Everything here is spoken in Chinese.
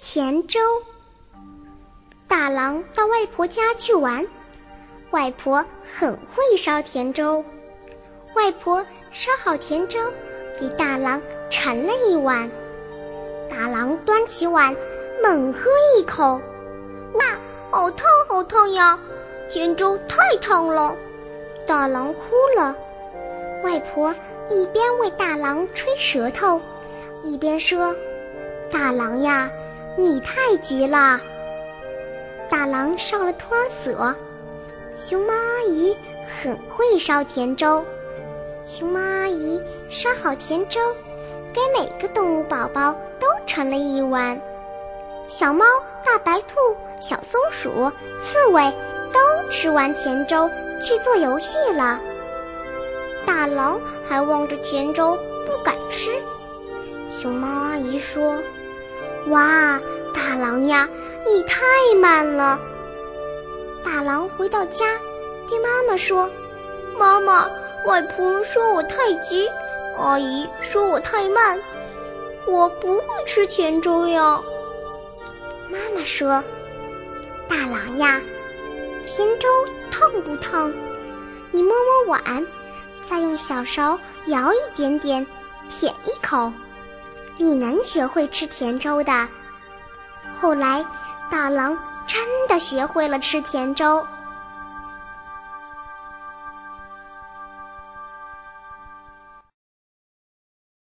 甜粥。大郎到外婆家去玩，外婆很会烧甜粥。外婆烧好甜粥，给大郎盛了一碗。大郎端起碗，猛喝一口，哇，好烫好烫呀！甜粥太烫了。大郎哭了。外婆一边为大郎吹舌头，一边说：“大郎呀，你太急了。”大郎上了托儿所，熊猫阿姨很会烧甜粥。熊猫阿姨烧好甜粥，给每个动物宝宝都盛了一碗。小猫、大白兔、小松鼠、刺猬都吃完甜粥去做游戏了。大郎还望着甜粥不敢吃。熊猫阿姨说：“哇，大郎呀，你太慢了。”大郎回到家，对妈妈说：“妈妈，外婆说我太急，阿姨说我太慢，我不会吃甜粥呀。”妈妈说：“大郎呀，甜粥烫不烫？你摸摸碗，再用小勺舀一点点，舔一口，你能学会吃甜粥的。”后来大郎真的学会了吃甜粥。